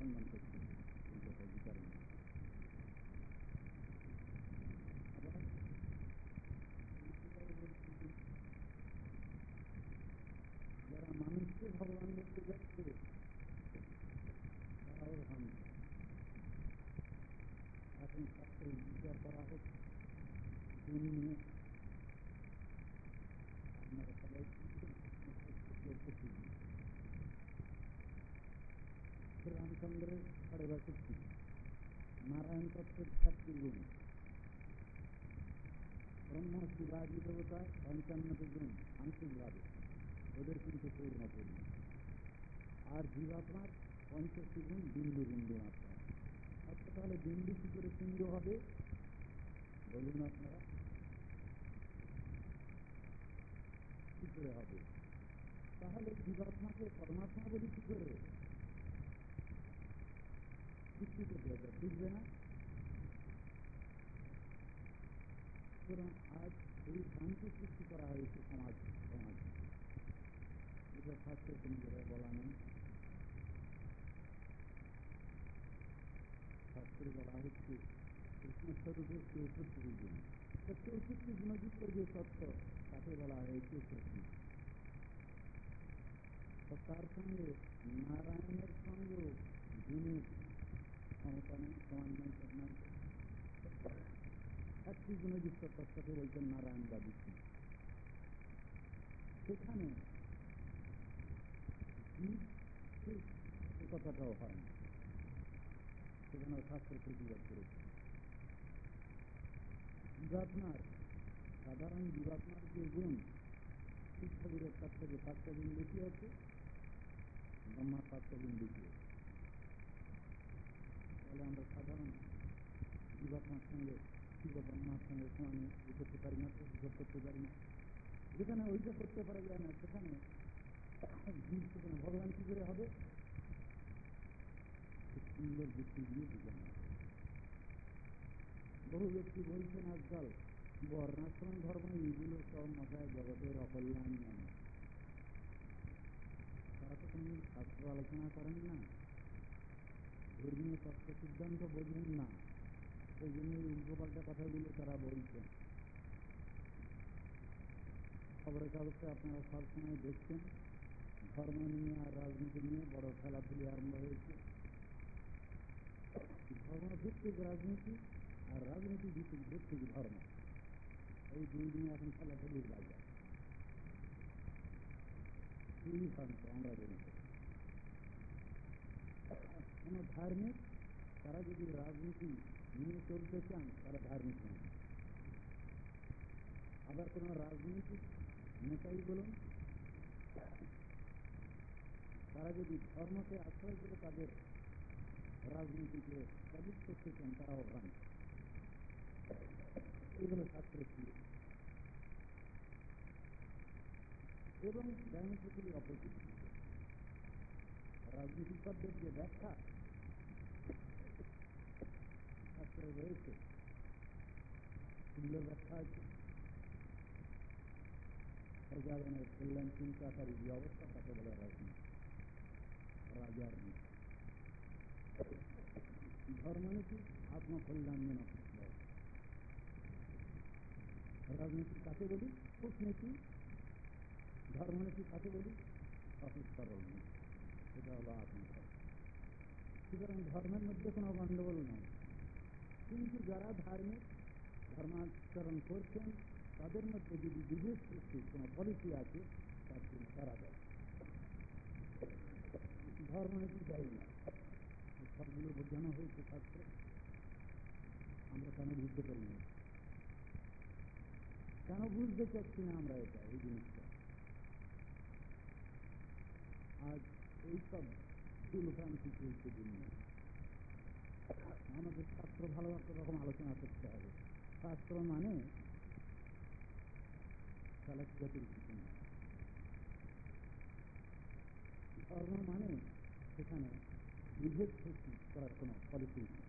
অনুসন্ধান করছে এই কথা বিচার না। আবার যারা মানুষকে ভগবান বলতে যাচ্ছে তারাও ভ্রান্ত। এখন শাস্ত্রে বিচার করা হচ্ছে গুণ নিয়ে। আপনারা সবাই রামচন্দ্রের 62, নারায়ণ তত্ত্বের 4টি গুণ, ব্রহ্ম শিবাদি দেবতা 55টি গুণ আংশিকভাবে, ওদের কিন্তু পূর্ণ। আর জীবাত্মার 50টি গুণ বিন্দু বিন্দু মাত্রা। আচ্ছা, তাহলে বিন্দু কি করে সিন্ধু হবে বলুন আপনারা? কি করে হবে? তাহলে জীবাত্মাকে পরমাত্মা বলি কি করে? যুক্তিতে বুঝবে না। সুতরাং আজ এই ভ্রান্তি সৃষ্টি করা হয়েছে সমাজ। এটা শাস্ত্রে কোনো জায়গায় বলা নেই। শাস্ত্রে বলা হচ্ছে কৃষ্ণস্বরূপের 64 গুণ। 64 গুণযুক্ত যে তত্ত্ব তাকে বলা হয়েছে সৃষ্টি। তার সঙ্গে নারায়ণের সঙ্গেও গুণের ক্ষমতা নেই, সমান নেই, সমান। 1টি গুণযুক্ত তত্ত্বকে বলছেন নারায়ণবাদী। সেখানে কথাটাও হয় না, সেখানেও শাস্ত্র প্রতিবাদ করেছে। জীবাত্মার সাধারণ জীবাত্মার যে গুণ, শিক্ষাগুরের তার থেকে 5টা গুণ বেশি আছে, ব্রহ্মার 5টা গুণ বেশি আছে। তাহলে আমরা সাধারণ জীবাত্মার সঙ্গে শিব ব্রহ্মার সঙ্গে সমানে করতে পারি না, হিসাব করতে পারি না। যেখানে ওইটা করতে পারা যায় না, সেখানে ভগবান কি করে হবে? সুন্দর যুক্তি দিয়ে বোঝানো। বহু ব্যক্তি বলছেন আজকাল বর্ণাশ্রম ধর্ম এইগুলো সব মাথায় জগতের অকল্যাণ জানে। তারা তো কোনদিন শাস্ত্র আলোচনা করেন না, ধর্মীয় তত্ত্ব সিদ্ধান্ত বোঝেন না, সেই জন্য এই উল্টোপাল্টা কথাগুলো তারা বলছেন। খবরের কাগজে আপনারা সবসময় দেখছেন ধর্ম নিয়ে আর রাজনীতি নিয়ে বড় খেলাধুলি আরম্ভ হয়েছে। ধর্মভিত্তিক রাজনীতি আর রাজনীতি ভিত্তিক ধর্ম, এই দুই দিনে এখন খেলাধুলির বাজার। খুবই ভ্রান্ত আমরা বলি। কোন ধার্মিক তারা যদি রাজনীতি নিয়ে চলতে চান তারা ধার্মিক নয়। আবার কোন রাজনীতিক নেতাই বলুন, তারা যদি ধর্মকে আশ্রয় করে তাদের রাজনীতিকে স্যালিট করতে চান তারাও ভ্রান্ত। এগুলো শাস্ত্রে ছিল এবং ডায়ামেট্রিক্যালি অপোজিট। রাজনীতিকদের যে ব্যাখ্যা শাস্ত্রে রয়েছে, সুন্দর ব্যাখ্যা আছে। প্রজাগণের কল্যাণ চিন্তাকারী যে অবস্থা তাকে বলে রাজনীতি, রাজার নীতি। ধর্মনীতি আত্মকল্যাণজনক, রাজনীতি কাকে বলি? কূটনীতি। ধর্মনীতি কাকে বলি? সঠিক সরল নীতি, সেটা হলো আত্মকল্যাণ। সুতরাং ধর্মের মধ্যে কোনো গণ্ডগোল নেই, কিন্তু যারা ধার্মিক ধর্মাচরণ করছেন তাদের মধ্যে যদি বিভেদ সৃষ্টির কোনো পলিসি আছে তার জন্য তারা দেয়, ধর্মনীতি দেয় না। সবগুলো বোঝানো হয়েছে শাস্ত্রে, আমরা কেন বুঝতে পারি না, কেন বুঝতে চাচ্ছি না আমরা এটা, এই জিনিসটা। আজ এইসব ভুলভ্রান্তি চলছে দুনিয়া। আমাদের শাস্ত্র ভালো একটা রকম আলোচনা করতে হবে। শাস্ত্র মানে চালাকি জাতির কিছু না। ধর্ম মানে সেখানে বিভেদ সৃষ্টি করার কোনো পলিসি নেই।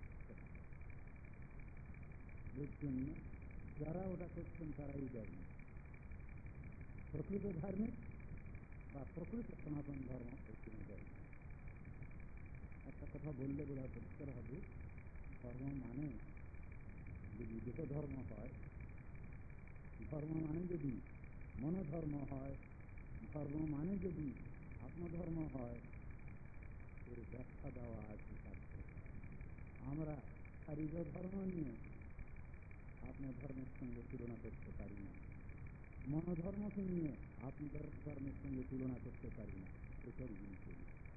এর জন্য যারা ওটা করছেন তারাই ধর্ম। প্রকৃত ধার্মিক বা প্রকৃত সনাতন ধর্ম এই ধর্ম। একটা কথা বললে বোধহয় পরিষ্কার হবে, ধর্ম মানে যদি দেহ ধর্ম হয়, ধর্ম মানে যদি মনোধর্ম হয়, ধর্ম মানে যদি আত্মধর্ম হয়, এর ব্যাখ্যা দেওয়া আছে শাস্ত্রে। আমরা শারীরিক ধর্ম নিয়ে আত্মধর্মের সঙ্গে তুলনা করতে পারি না, মনোধর্মকে নিয়ে আত্মধর্মের সঙ্গে তুলনা করতে পারি না। এসব জিনিস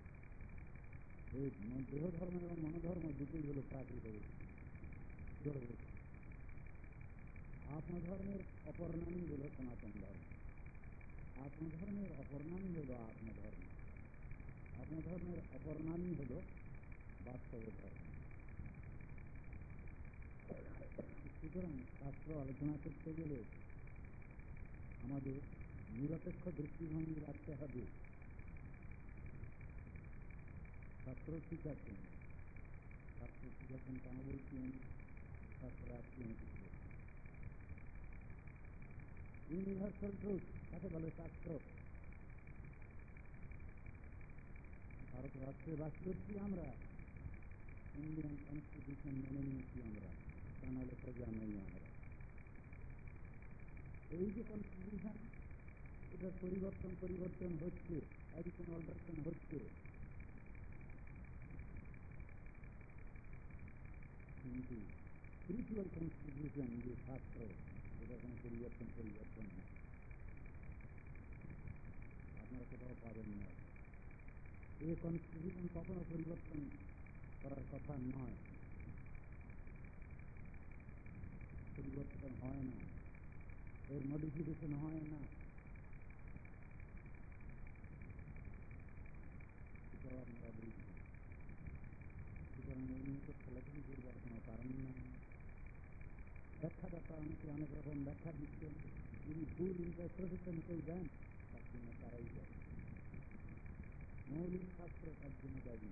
এই দেহ ধর্ম এবং মনোধর্ম দুটোই হলো প্রাকৃত বস্তু, জড় বস্তু। আত্মধর্মের অপর নামই হল সনাতন ধর্ম, আত্মধর্মের অপর নামই হল আত্মধর্ম, আত্মধর্মের অপর নামই হল বাস্তব ধর্ম। সুতরাং শাস্ত্র আলোচনা করতে গেলে আমাদের নিরপেক্ষ দৃষ্টিভঙ্গি রাখতে হবে। শাস্ত্র ঠিক আছেন, শাস্ত্র ঠিক আছেন কেন বলছেন? শাস্ত্র আসছে ইউনিভার্সাল ট্রুথ তাকে বলে শাস্ত্র। ভারত রাষ্ট্রে বাস করছি আমরা, ইন্ডিয়ান কনস্টিটিউশন মেনে নিয়েছি আমরা, তা নাহলে প্রজা নই আমরা। এই যে কনস্টিটিউশন, এটার পরিবর্তন হচ্ছে, এডিশন অল্টারেশন হচ্ছে, কিন্তু স্পিরিচুয়াল কনস্টিটিউশন যে শাস্ত্র, এটা কোনো পরিবর্তন না, আপনারা কোথাও পাবেন না। এই কনস্টিটিউশন কখনো পরিবর্তন করার কথা নয়, পরিবর্তন হয় না, এর মডিফিকেশন হয় না। এটাও আপনারা বুঝবেন। সুতরাং এই নিয়ে তো খেলাধুলি করবার কোনো কারণ নাই। ব্যাখ্যাদাতা অনেকে অনেক রকম ব্যাখ্যা দিচ্ছেন, যদি ভুল ইন্টারপ্রিটেশন কেউ দেন তার জন্য তারাই দেয়, মৌলিক শাস্ত্র তার জন্য দায়ী।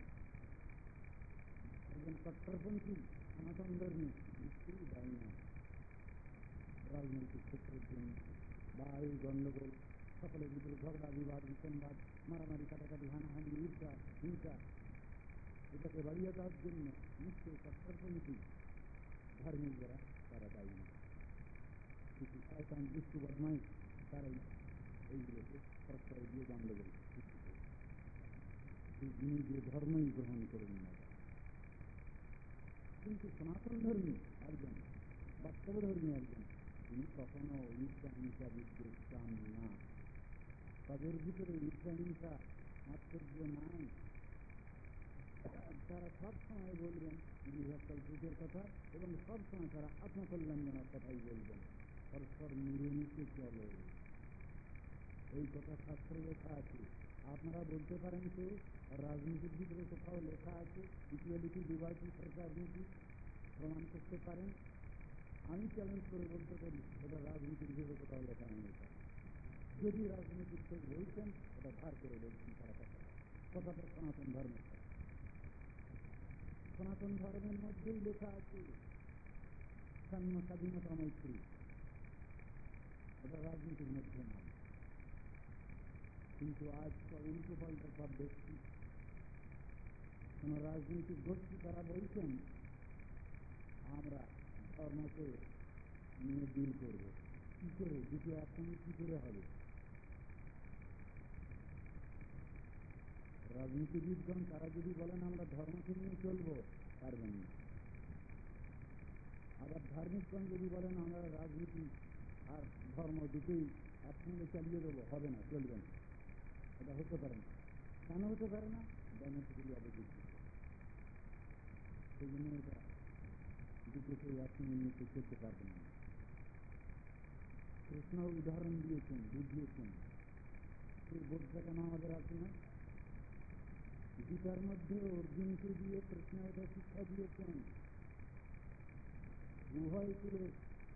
একজন কট্টরপন্থী সনাতন ধর্মী নিশ্চয়ই দায়ী নয় রাজনৈতিক ক্ষেত্রের জন্য, বা এই গণ্ডগোল, সকলের ভিতরে ঝগড়া বিবাদ বিসংবাদ, মারামারি কাটাকাটি, হানাহানি, ঈর্ষা হিংসা, এটাকে বাড়িয়ে দেওয়ার জন্য নিশ্চয়ই কট্টরপন্থী ধার্মিক যারা তারা দায়ী নয়। কিছু শয়তান দুষ্টু বদমাইশ তারাই এইগুলোকে প্রশ্রয় দিয়ে গণ্ডগোল সৃষ্টি করে। যিনি যে ধর্মই গ্রহণ করুন না, কিন্তু সনাতন ধর্মী একজন, বাস্তব ধর্মী একজন, তিনি কখনো ঈর্ষা হিংসা বিদ্বেষ চান না। তাদের ভিতরে ঈর্ষা হিংসা আশ্চর্য নাই। তারা সব সময় বলবেন ইউনিভার্সাল ট্রুথের কথা, এবং সব সময় তারা আত্মকল্যাণজনক কথাই বলবেন। পরস্পর মিলেমিশে চলো, এই কথা শাস্ত্রে লেখা আছে। আপনারা বলতে পারেন যে রাজনীতির ভিতরে কোথাও লেখা আছে ইকুয়ালিটি, লিবার্টি, ফ্র্যাটারনিটি, প্রমাণ করতে পারেন? আমি চ্যালেঞ্জ করে বলতে পারি এটা রাজনীতির ভিতরে কোথাও লেখা নেই। যদি রাজনীতির কেউ বলছেন এটা ধার করে বলছেন, তারা কথাটা সনাতন ধর্মের কথা। সনাতন ধর্মের মধ্যেই লেখা আছে সাম্য, স্বাধীনতা, মৈত্রী, এটা রাজনীতির মধ্যে নয়। কিন্তু আজ উল্টো পাল্টা সব দেখছি, কোন রাজনৈতিক গোষ্ঠী তারা বলছেন আমরা ধর্মকে নিয়ে ডিল করব। কি করে? দুটো একসঙ্গে কি করে হবে? রাজনীতিবিদগণ তারা যদি বলেন আমরা ধর্মকে নিয়ে চলবো, পারবেন না। আবার ধার্মিকগণ যদি বলেন আমরা রাজনীতি আর ধর্ম দুটোই একসঙ্গে চালিয়ে দেবো, হবে না, চলবে না, এটা হতে পারে না। কেন হতে পারে না? Diametrically opposite. সেই জন্য এটা দুটোকে একসঙ্গে নিয়ে চলতে পারবেন না। কৃষ্ণ উদাহরণ দিয়েছেন, বুঝিয়েছেন। সেই বোধটা কেন আমাদের আছে না? গীতার মধ্যে অর্জুনকে দিয়ে কৃষ্ণ এটা শিক্ষা দিয়েছেন, উভয় কুলে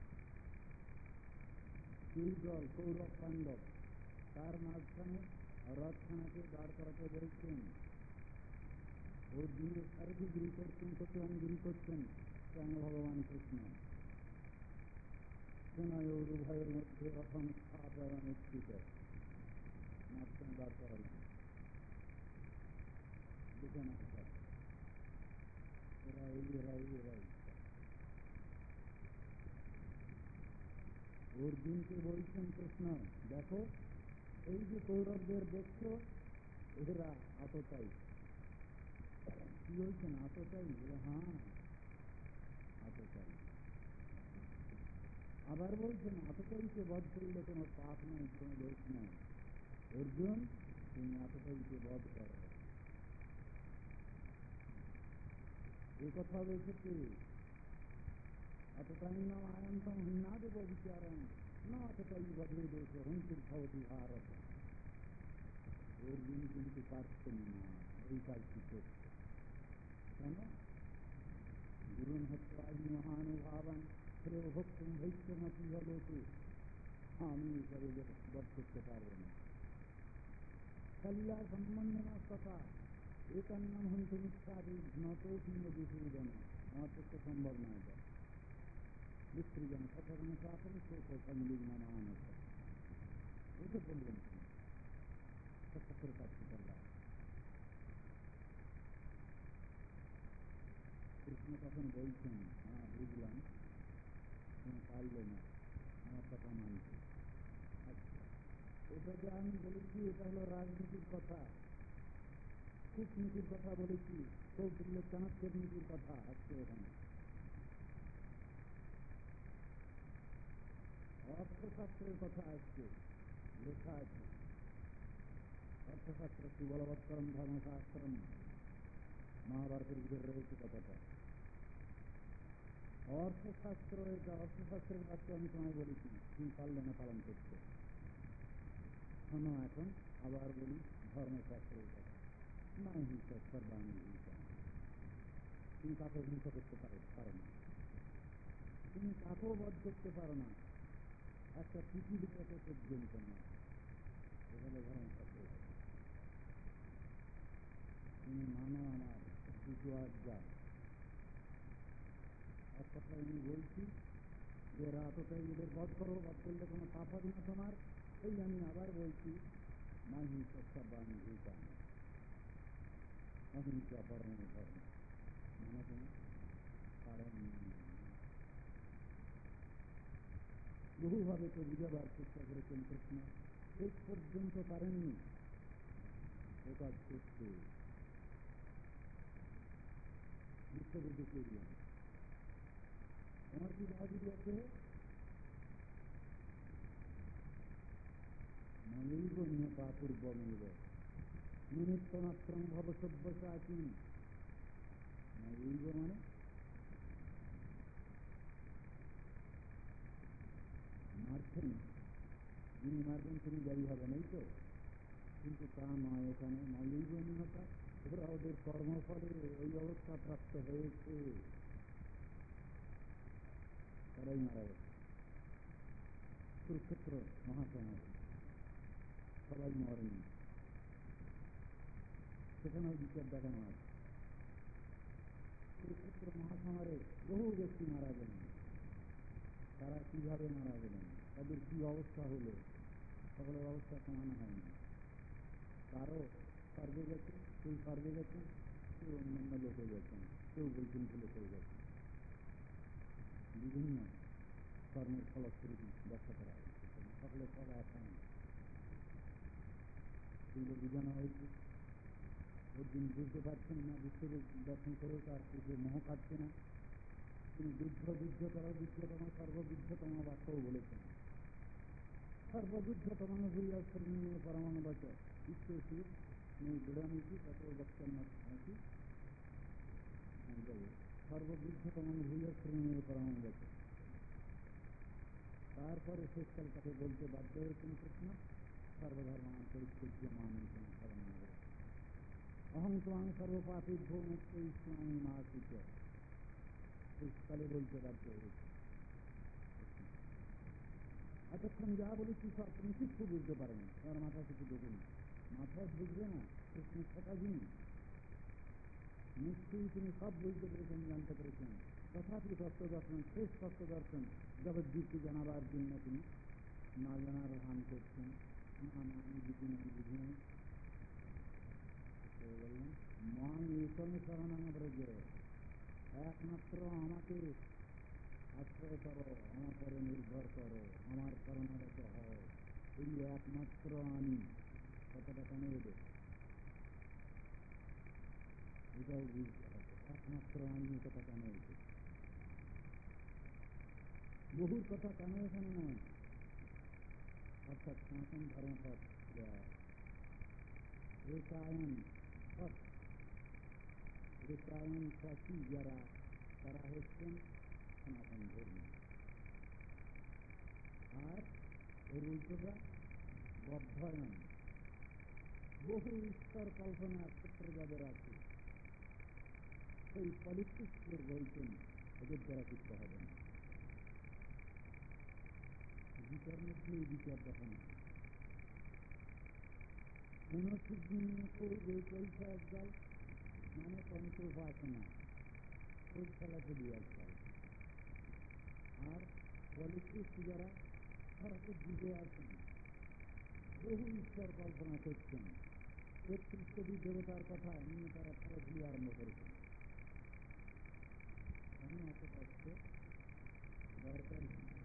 দুই দল, কৌরব পাণ্ডব, তার মাঝখানে রথখানাকে দাঁড় করাতে বলছেন। অর্জুনের সারথিগিরি করছেন, কচুয়ানগিরি করছেন স্বয়ং ভগবান কৃষ্ণ। সেনায়োর উভয়ের মধ্যে রথম স্থাপনা নিশ্চিত, মাঝখানে দাঁড় করালেন। দেখে না, এরাই অর্জুনকে বলছেন কৃষ্ণ, দেখো এই যে কৌরবদের দেখছো, এরা আততাই। কি বলছেন? আততাই? বলে হ্যাঁ আততাই। আবার বলছেন আততাইকে বধ করলে কোনো পাপ নেই, কোনো দোষ নেই। অর্জুন, তুমি আততাইকে বধ করো। এ কথা বলছে কি? আততাইন্নম আয়ন্তম হিন্নাদেব বিচারণ না আততাই বধে দোষ হন্তুর ভবতি ভারত। অর্জুন কিন্তু পারছেন না এই কাজটি করতে। কেন? গুরুন হত্যাদি মহানুভাবান শ্রেয় ভক্তুম ভৈষ্যমতি হলোকে। আমি এসবে বধ করতে পারবো না। শল্যা সম্বন্ধনা কথা একান্নাম হন্তু মিথ্যাদি নত কিংব দুষুদন। আমার পক্ষে সম্ভব না এটা। বিস্ত্রীজন সচরণ চাপন শোক সংবিঘ্ন মানস। এটা বলবেন সত্যের কাছে করলাম। কৃষ্ণ তখন বলছেন, হ্যাঁ বুঝলাম, তুমি পারলে না আমার কথা মানতে। আচ্ছা, এটা যে আমি বলেছি এটা হলো রাজনীতির কথা, কূটনীতির কথা বলেছি, কৌটিল্য চাণক্যের নীতির কথা আজকে এখানে। অর্থশাস্ত্রের কথা আজকে লেখা আছে। অর্থশাস্ত্র সুবলবৎকরম ধর্মশাস্ত্রম, মহাভারতের ভিতরে রয়েছে কথাটা। অর্থশাস্ত্র, এটা অর্থশাস্ত্রের বাক্য আমি তোমায় বলেছি, তুমি পারলে না পালন করতে। শোনো এখন আবার বলি ধর্মশাস্ত্রের কথা। না হিংসা সর্বাঙ্গী হিংসা। তুমি কাকেও হিংসা করতে পারো না, তুমি কাকেও বধ করতে পারো না, একটা পৃথিবীটাকে পর্যন্ত না। এখানে ধর্মশাস্ত্রের কথা। তুমি মানো আমার কিছু আজ্ঞা। এক কথায় আমি বলছি যে রাতটাই এদের বধ করো, বধ করলে কোনো পাপ হবে না তোমার। এই আমি আবার বলছি, না হিংসা সর্বাঙ্গী হিংসা, অহিংসা পরম ধর্ম। মানে তুমি কারণ বহুভাবে তো বুঝাবার চেষ্টা করেছেন কৃষ্ণ, শেষ পর্যন্ত পারেননি এ কাজ করতে। বিশ্বকে দেখিয়ে দিলেন তোমার কি বাহাদুরি আছে? ময়ৈব নিহতা পূর্বমেব নিমিত্ত মাত্রম ভব সব্যসাচী। ময়ৈব মানে মারছেন, যিনি মারবেন তিনি দায়ী হবেন, এই তো। কিন্তু তা নয়, এখানে ময়ৈব নিহতা, ওরা ওদের কর্মফলে ওই অবস্থা প্রাপ্ত হয়েছে, তারাই মারা গেছে। কুরুক্ষেত্র মহাসমাজ সবাই মরেনি, সেখানেও বিচার দেখানো আছে। কুরুক্ষেত্র মহাসমারে বহু ব্যক্তি মারা গেলেন। তারা কিভাবে মারা গেলেন, তাদের কি অবস্থা হলো, সকলের অবস্থা সমান হয়নি। কারো স্বর্গে গেছে, কেউ স্বর্গে গেছেন, কেউ অন্যান্য লোকে গেছেন, কেউ বৈকুণ্ঠে হয়ে গেছে। বিভিন্ন কর্মের ফলশ্রুতি ব্যাখ্যা করা হয়েছে, সকলের ফল এক হয় না। সেগুলো বোঝানো হয়েছে। অর্জুন বুঝতে পারছেন না, বিশ্বরূপ দর্শন করেও তার কিছু মোহ কাটছে না। তিনি যুদ্ধতম সর্বযুদ্ধতম বাক্যও বলেছেন। সর্বযুদ্ধতম ভূয়াশ্রমে পরমাণুবাচ বিশ্বেষু দৃঢ়নীতি তত বক্তব্য সর্বযুদ্ধতম ভূয়াশ্রমে পরমাণুবাচ। তারপরে শেষকাল তাকে বলতে বাধ্য হয়েছেন কৃষ্ণ, সর্বধর্মান পরিত্যজ্য মামেকং শরণং ব্রজ অহং ত্বাং সর্বপাপেভ্যো মোক্ষয়িষ্যামি মা শুচঃ। শেষকালে বলতে বাধ্য হয়েছে। এতক্ষণ যা বলেছি সব তুমি কিছু বুঝতে পারেনি, তোমার মাথায় কিছু ঢোকেনি। মাথায় বুঝবে না, কৃষ্ণ ছোটা জিনিস, নিশ্চয়ই তিনি সব বুঝতে পেরেছেন, জানতে পেরেছেন। তথাপি তত্ত্বদর্শন, শেষ তত্ত্বদর্শন জগৎজীবকে জানাবার জন্য তিনি না জানার ভান করছেন। না না আমি বুঝি না, আমি বুঝি নাই। বললেন মাং একং শরণং ব্রজ, একমাত্র আমাকে আশ্রয় করো, আমার পরে নির্ভর করো, আমার শরণাগত হও, এই একমাত্র আমি। কথাটা কেন এলো এটাও বুঝতে হবে, একমাত্র আমি কথা কেন এলো, বহুর কথা কেন এখানে নয়। অর্থাৎ সনাতন ধর্মপথ রেকায়ন সাথী যারা, তারা হচ্ছেন সনাতন ধর্মী। আর এর উল্টোটা বদ্ধয়ন, বহু ঈশ্বর কল্পনার ক্ষেত্র যাদের আছে, সেই পলিটিক্স লোক বলছেন এদের দ্বারা কিছু হবে না। গীতার মধ্যে এই বিচার দেখানো একদল মানে তন্ত্র উপাসনা, ওই খেলাধুলি একদল। আর পলিটিক্স যারা, তারা তো যুগে আছেন, বহু ঈশ্বর কল্পনা করছেন, ৩১ কোটি দেবতার কথা নিয়ে তারা খেলাধুলি আরম্ভ করেছেন। আমি এত কষ্ট দরকার,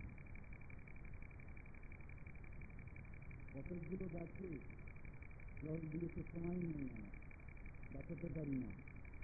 কতগুলো গাছে জল দিয়েছে সময় নেই, আমার বাঁচাতে পারি না।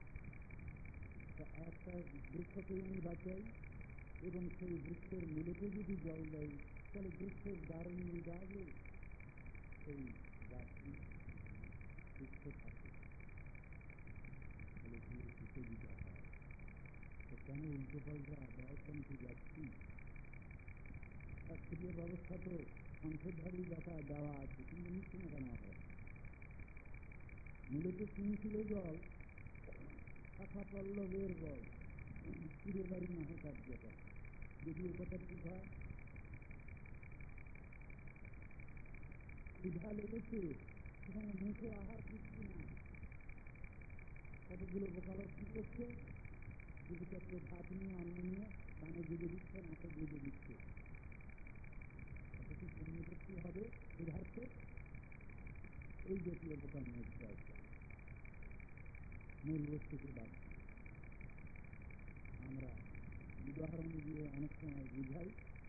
একটা বৃক্ষকেই আমি বাঁচাই, এবং সেই বৃক্ষের মূলেতে যদি জল দেয়, তাহলে বৃক্ষের দ্বারে নিয়ে যাবে, সেই গাছটি সুস্থ থাকে, তাহলে সুযোগিতা হয়। তো কেন উল্টো পাল্টা ব্যবস্থানটি যাচ্ছি? শাস্ত্রীয় ব্যবস্থা তো সংসদধারী দেখা দেওয়া আছে, কিন্তু নিচ্ছে না কেন হয়? মূলত শুনেছিল জল শাখা পল্লবের বল, ফিরে বাড়ি নহে কার্যকর। যদি এ কথা ঠিক হয়, ক্ষুধা লেগেছে, সেখানে মুখে আহার দিচ্ছি না, কতগুলো বোকালস্তি করছে, দুটো চারটে ভাত নিয়ে অন্ন নিয়ে কানে গুঁজে দিচ্ছে, নাকে গুঁজে দিচ্ছে, অথচ পুণ্যবর্তী হবে ক্ষুধার্থে। এই জাতীয় বোকার মধ্যে আছে, মূল বস্তুকে বাদ। আমরা উদাহরণ দিয়ে অনেক সময় বুঝাই,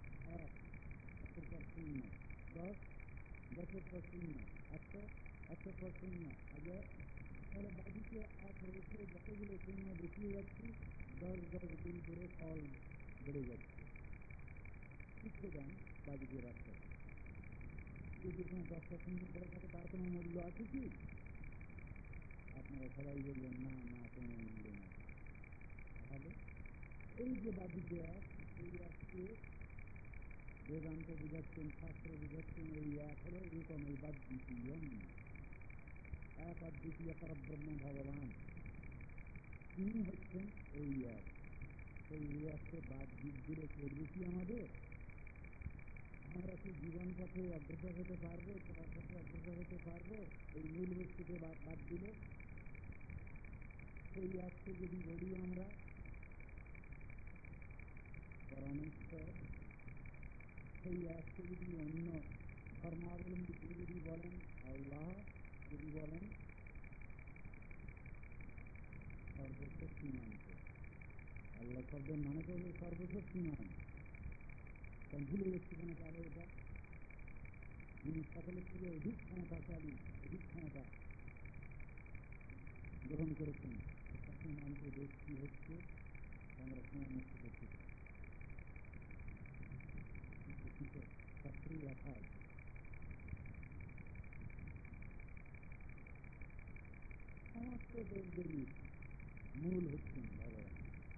100% 10, 10% 100, 100% 1000, তাহলে বাজিকে 1 রেখে যতগুলো শূন্য দেখিয়ে যাচ্ছি, 10 দিন করে ফল বেড়ে যাচ্ছে। শিখে দেন বাজিকে রাখতে, যদি এখানে 10টা শূন্য করে থাকে তার কোনো মূল্য আছে কি? আপনারা সবাই বলবেন না, না, কোনো মূল্য নেই। তাহলে এই যে বাজিকে এক, এই এককে বেদান্ত বুঝাচ্ছেন, শাস্ত্র বুঝাচ্ছেন, এই এক হলো একম এই বাদ্বিতীয়ম, এক অদ্বিতীয় পরব্রহ্ম ভগবান, তিনি হচ্ছেন এই এক। সেই এককে বাদ দিকগুলো করবে কি আমাদের? আমরা কি জীবন পথে অগ্রসর হতে পারবো, চলার পথে অগ্রসর হতে পারবো এই মূল বস্তুকে বাদ দিলে? সেই এককে যদি বলি আমরা পরমেশ্বর, সেই এককে যদি অন্য ধর্মাবলম্বী কেউ যদি বলেন আল্লাহ, যদি বলেন সর্বশক্তিমান, আল্লাহ শব্দের মানে তো সর্বশক্তিমান, কারণ ভুলে যাচ্ছি কেন? তাহলে এটা যিনি সকলের থেকে অধিক ক্ষমতাশালী, অধিক ক্ষমতা গ্রহণ করেছেন, এখন আমাকে দেশ কি হচ্ছে আমরা সময় নষ্ট করতে চাই। শাস্ত্রে লেখা আছে সমস্ত দেবদেবীর মূল হচ্ছেন ভগবান,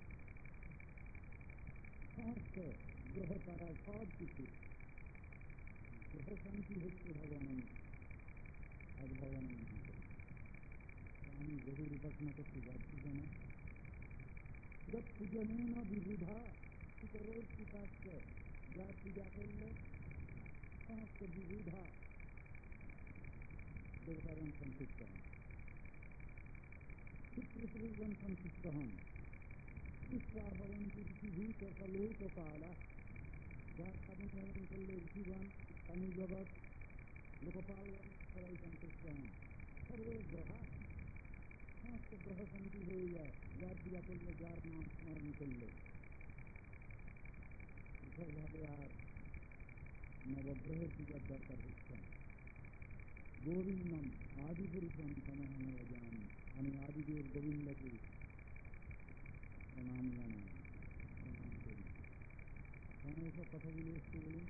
সমস্ত গ্রহ তারা সব কিছু গ্রহ শান্তি হচ্ছে ভগবানের, এক ভগবানের নাম করে। আমি গ্রহের উপাসনা করতে যাচ্ছি কেন? পূজনে না বিবুধা পিতরের পিতাশ্চ, যার পূজা করলে সমস্ত বিবুধা দেবতাগণ সন্তুষ্ট হন, পিতৃপুরুষগণ সন্তুষ্ট হন। পুষ্পা ভবন্তী পৃথিবী লোক কালা, যার সাধন ভ্রমণ করলে ঋষিগণ, প্রাণী জগৎ, লোকপালগণ সবাই সন্তুষ্ট হন। সর্বে গ্রহা সমস্ত গ্রহ শান্তি হয়ে যায়, যার পূজা করলে, যার নাম স্মরণ করলে। বিশেষভাবে আর নবগ্রহের পূজার দরকার হচ্ছে না। গোবিন্দম আদি পুরুষম তমহম জানি, আমি আদিদেব গোবিন্দকে প্রণাম জানাই, প্রণাম করি। সময় এসব কথাগুলো একটু বলুন।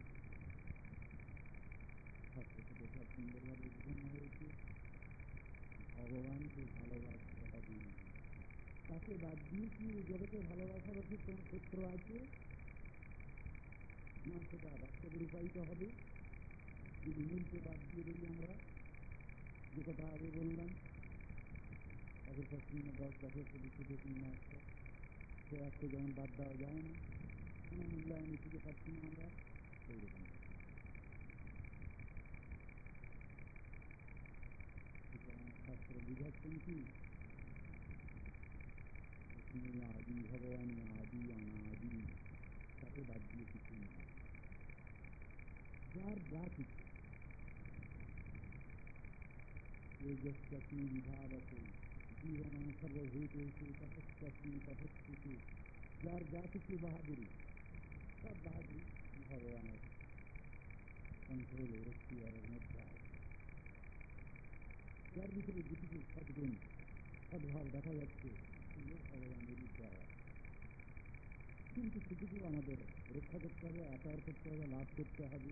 শাস্ত্র থেকে সব সুন্দরভাবে বোঝানো হয়েছে। ভগবানকে ভালোবাসতে হবে, তাকে বাদ দিয়ে কি জগতে ভালোবাসার কি কোনো ক্ষেত্র আছে না? সেটা বাস্তবে রূপায়িত হবে যদি মূলকে বাদ দিয়ে বলি আমরা, যে কথা আগে বললাম, তাদের পশ্চিমে 10 গাছের শুধু কিনা একটা, সে একটা যেমন বাদ দেওয়া যায় না, কোনো মূল্যায়নে খুঁজে পাচ্ছি না আমরা, সেই রকম। শাস্ত্র বুঝাচ্ছেন কি, আদি ভগবান, আদি অনাদি, তাকে বাদ দিয়ে কিছু নেই। যার যা কিছু তেজস্মি বিভাবতে জীবন সর্বভূতেষু তপস্যাস্মি তপস্যুষু, যার যা কিছু বাহাদুরি, সব বাহাদুরি ভগবানের কন্ট্রোলে, এখতিয়ারের মধ্যে আছে। যার ভিতরে যেটুকু সদ্গুণ, সদ্ভাব দেখা যাচ্ছে, সেগুলো ভগবানের দ্বারা। কিন্তু সেটুকু আমাদের রক্ষা করতে হবে, আচার করতে হবে, লাভ করতে হবে।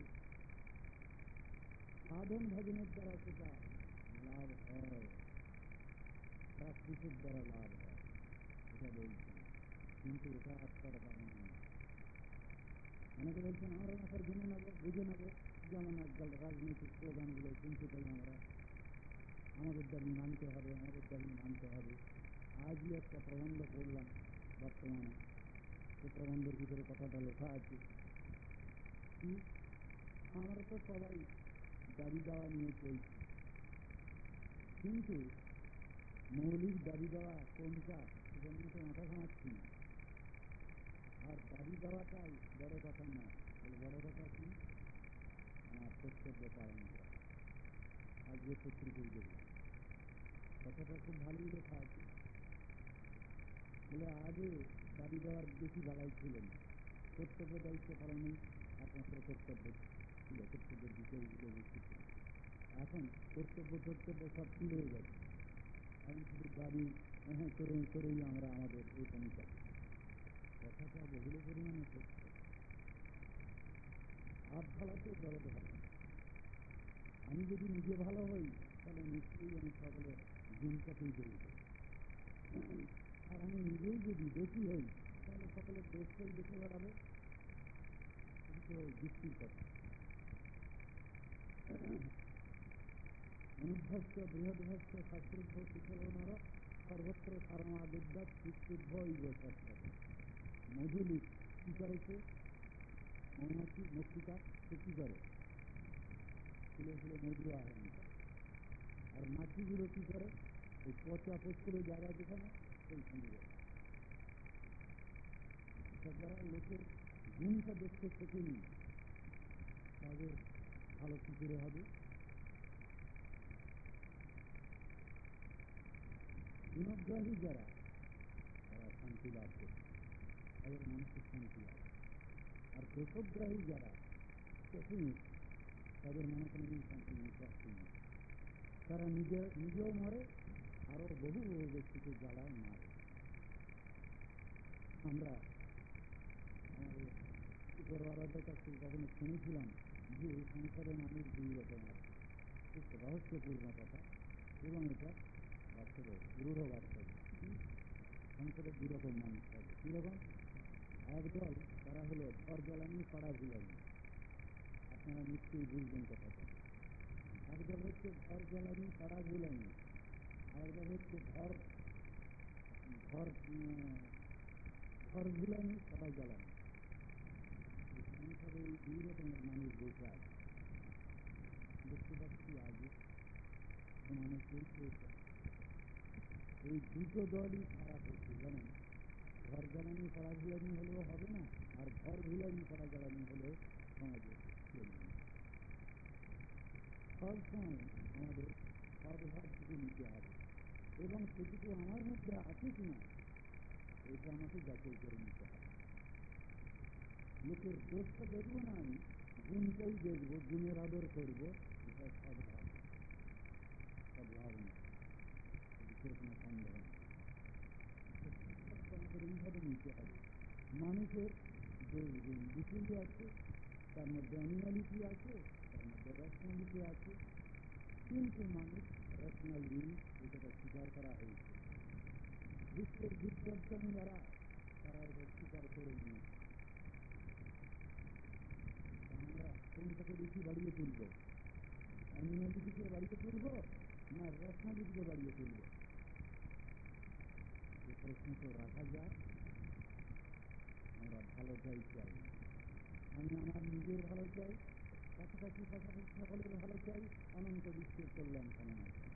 সাধন ভজনের দ্বারা সেটা লাভ হয়, প্রাকৃতিক দ্বারা লাভ হয়, এটা বলছেন। কিন্তু এটা আত্মার কারণ নয়। অনেকে বলছেন আমরা ব্যাপার জেনে নেবো, বুঝে নেবো, যেমন আজকাল রাজনৈতিক স্লোগানগুলো শুনতে পাই আমরা, আমাদের দাবি মানতে হবে, আমাদের দাবি মানতে হবে। আজই একটা প্রবন্ধ পড়লাম বর্তমানে, সে প্রবন্ধের ভিতরে কথাটা লেখা আছে কি, আমরা তো সবাই দাবি দেওয়া নিয়ে চলছি, কিন্তু মৌলিক দাবি দেওয়া কোনটা সেটা নিয়ে তো মাথা ঘামাচ্ছি না। আর দাবি দেওয়াটাই বড় কথা নয়, তাহলে বড় কথা কি, আমার কর্তব্য পালন করা। আজকে পত্রিকায় দেখলাম কথাটা খুব ভালোই লেখা আছে, বলে আগে দাবি দেওয়ার বেশি বাড়াই ছিল না, কর্তব্য দায়িত্ব পালনেই একমাত্র কর্তব্য ছিল, কর্তব্যের বিষয়গুলো বেশি ছিল। এখন কর্তব্য সব কি হয়ে গেছে, এখন শুধু দাবি করেই আমরা আমাদের এই পৌঁছা। কথাটা বহুল পরিমাণে সত্য। হাত ভালাতে জগতে ভালো। আমি যদি নিজে ভালো হই, তাহলে নিশ্চয়ই আমি সকলের দিনটাতেই বেরিয়ে যাই। আর আমি নিজেই যদি দোষী হই, তাহলে সকলের দোষটাই দেখে বেড়াবো, কিন্তু যুক্তির কথা। অনুভ্যস্ত বৃহদ্ভস্ত শাস্ত্রুদ্ধ কুশলনার সর্বত্র সারমাবিদ্যাত শুদ্ধ ইগোচর্চা। মধুলিক কি করেছে, মৌমাছি মক্ষিকা সে কি করে, ফুলে ফুলে মধু আহরণ করে। আর মাছিগুলো কি করে, ওই পচা পচগুলো জায়গা যেখানে সেইখানে যায়। যারা লোকের গুণটা দেখতে শেখেনি, তাদের ভালো কি করে হবে? গুণগ্রাহী যারা, তারা শান্তি লাভ করছে, তাদের মানসিক শান্তি আছে। আর দোষগ্রাহী যারা, তাদের মনে কোনো শান্তি নেই, কষ্ট নেই। তারা নিজেও মরে, আরো বহু বহু ব্যক্তিকে জ্বালায় মারে। আমরা আমাদের উপরওয়ালাদের কাছ থেকে কখনো শুনেছিলাম যে সংসারে মানুষ 2 রকম আছে, খুব রহস্যপূর্ণ কথা, এবং এটা বাস্তবে দৃঢ় বাস্তব। সংসারে 2 রকম মানুষ থাকে। কিরকম? একদল তারা হলো ঘর জ্বালানি পাড়া ঝুলানি, আপনারা নিশ্চয়ই বুঝবেন কথাটা। একদল হচ্ছে ঘর জ্বালানি পাড়া ঝুলানি, আরেকদল হচ্ছে ঘর ঝুলানি পাড়া জ্বালানি। সংসারে এই 2 রকমের মানুষ বসে আছে, দেখতে পাচ্ছি আগে সমানে চলছে। এই দুটো দলই খারাপ হচ্ছে, জানেন। ঘর জ্বালানি পাড়া ঝুলানি হলেও হবে না, আর ঘর ঝুলানি পাড়া জ্বালানি হলেও সমাজে চলবে না। সব সময় আমাদের সদ্ভাব থেকে নিতে হবে, এবং সেটুকু আমার মধ্যে আছে কিনা এটা আমাকে যাচাই করে নিতে হবে। লোকের দোষটা দেখবো না, আমি গুণটাই দেখবো, গুণের আদর করবো, এটা সাধারণ সাধারণ বিশেষ কোনো সন্দেহ নেই। আমাদের এইভাবে নিতে হবে। মানুষের দোষ গুণ দুটোই আছে, তার মধ্যে অ্যানিমালিটি আছে, তার মধ্যে রেশনালিটি আছে, কিন্তু মানুষ রেশনাল বিং এটা স্বীকার করা হয়েছে। বিশ্বের বিজ্ঞান যারা তারা এটা স্বীকার করে নিয়েছে। আমরা কোনটাকে বেশি বাড়িয়ে তুলব? অ্যানিমালিটিকে বাড়িয়ে তুলব না রেশনালিটিকে বাড়িয়ে তুলব? এ প্রশ্ন তো রাখা যায়। আমরা ভালোটাই চাই, আমি আমার নিজের ভালো চাই, কাছাকাছি পাশাপাশি সকলের ভালো চাই, অনন্ত বিশ্বের কল্যাণ কামনা চাই।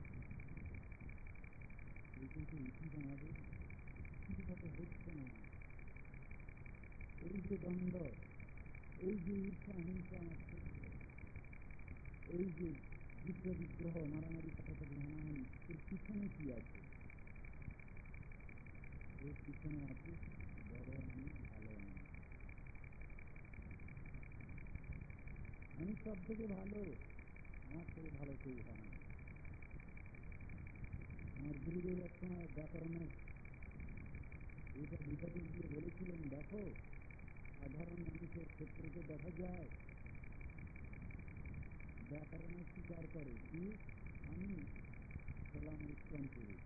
এই কিন্তু উচিত আমাদের, কিন্তু তাতে হচ্ছে না। এই যে দ্বন্দ্ব, এই যে ঈর্ষা হিংসা আমার ক্ষেত্রে, এই যে যুদ্ধ বিগ্রহ মারামারি কাটাকাটি হানাহানি, এর পিছনে কি আছে? এর পিছনে আছে বড় আমি, ভালো আমি। আমি সব থেকে ভালো, আমার থেকে ভালো কেউ হয় না। আমার গুরুদেব এক সময় ব্যাকরণের এটা বুঝাতে গিয়ে বলেছিলেন, দেখো সাধারণ মানুষের ক্ষেত্রে দেখা যায় ব্যাকরণের স্বীকার করে কি আমি হলাম উত্তম পুরুষ,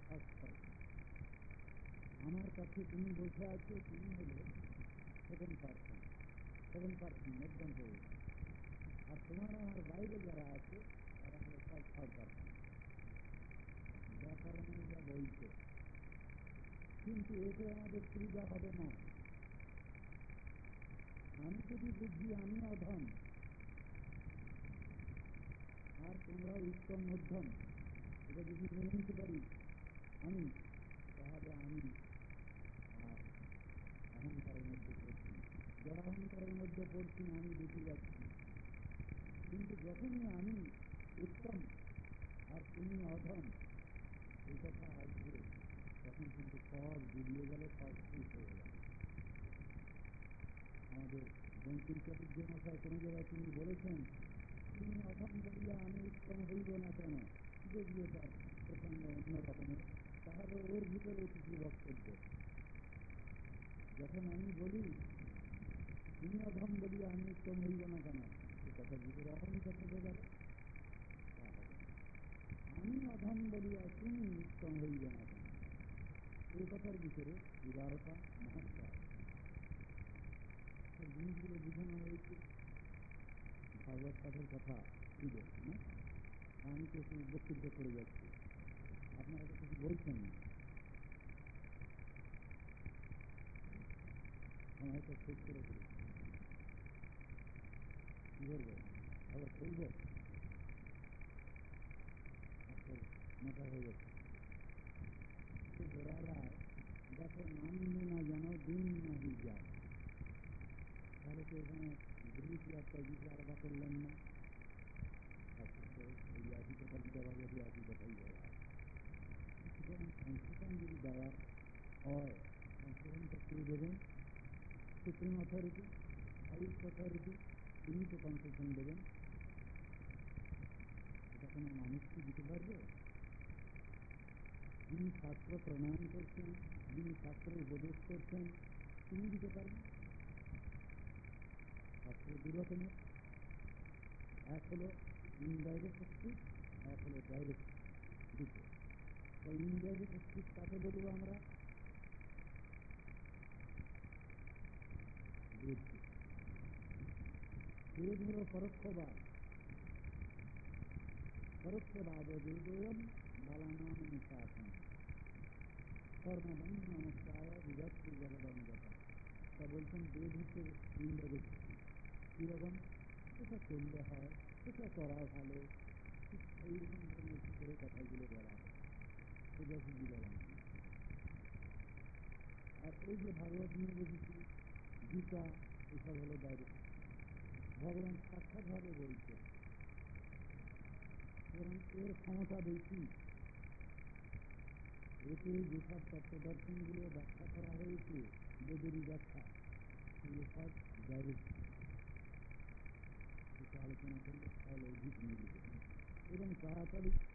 আমার কাছে তুমি বসে আছো, তুমি হলে সেকেন্ড পার্সন মধ্যম পুরুষ, আর তোমার আমার বাইরে যারা আছে তারা হলো থার্ড পার্সন। ব্যাকরণে যা বলছে, কিন্তু এতে আমাদের সুবিধা হবে না। আমি যদি বুঝি আমি অধম আর তোমরা উত্তম মধ্যম, এটা যদি মেনে নিতে পারি আমি, তাহলে আমি আর অহংকারের মধ্যে পড়ছি, যারা অহংকারের মধ্যে পড়ছি না, আমি বেঁচে যাচ্ছি। কিন্তু যখনই আমি উত্তম আর তুমি অধম এই কথা আসবে, তখন কিন্তু সব গুলিয়ে গেল, সব শেষ হয়ে গেল। আমাদের বঙ্কিম চাটুর্য মশাই কোনো জায়গায় তিনি বলেছেন, তুমি অধম বলিয়া আমি উত্তম হইব না কেন, যদিও তার প্রসঙ্গ অন্য রকমের, তাহলে ওর ভিতরে কিছু বক্তব্য। যখন আমি বলি তুমি অধম বলিয়া আমি উত্তম হইব না কেন, সে কথার ভিতরে অহমিকা থেকে গেল। আমি অধম বলিয়া তুমি উত্তম হইবে না কেন, এই কথার ভিতরে উদারতা মহত্ব জিনিসগুলো বোঝানো হয়েছে। ভাগবত পাঠের কথা ছিল না, আমি তো একটু বক্তৃতা করে যাচ্ছি, আপনারা তো কিছু বলছেন না। সময়টা শেষ করে ফেলেছি, কি করবো আবার বলবো? মোটা হয়ে গেছে। গোড়ায় দেখো নামলে না যেন দিন নাহি যায়, তাহলে তো এখানে গৃহী একটা দিকে আলাদা করলেন না। এই একই কথা বিদ্যাভাগবতী একই কথাই বলা হয়। সুতরাং সংশোধন যদি দেওয়ার হয়, সংশোধনটা কে দেবেন? সুপ্রিম অথরিটি, হাইয়েস্ট অথরিটি, তিনি তো কনসেশন দেবেন। এটা কোনো মানুষ কি দিতে পারবে? যিনি শাস্ত্র প্রণয়ন করছেন, যিনি শাস্ত্র উপদেশ করছেন, তিনি দিতে পারেন। শাস্ত্র দু রকমের, এক হলো ইনডাইরেক্ট স্পিচ, এক হলো ডাইরেক্ট স্পিচ। তো ইনডাইরেক্ট স্পিচ কাকে বলবো আমরা? বেদকে। বেদ হলো পরোক্ষবাদ, পরোক্ষবাদ বেদোয়ম বালানাম নিশাসন কর্মবন্ধ নমস্কার বিভক্তি জগদঙ্গত। তা বলছেন বেদ হচ্ছে ইনডাইরেক্ট স্পিচ। কীরকম? এটা করলে হয়, এটা করা ভালো, ঠিক এইরকম ধরনের করে কথাগুলো বলা হয়, সোজাসুজি বলা হয়। আর এই যে ভাগবত নিয়ে বসেছি, গীতা, এসব হলো ডাইরেক্ট, ভগবান সাক্ষাৎভাবে বলছে, সুতরাং এর ক্ষমতা বেশি। এতে যেসব তত্ত্বদর্শনগুলো ব্যাখ্যা করা হয়েছে, বেদেরই ব্যাখ্যা, সেগুলো সব জৈবিক, এটা আলোচনা করলে অলৌকিক নিয়ে এবং তাড়াতাড়ি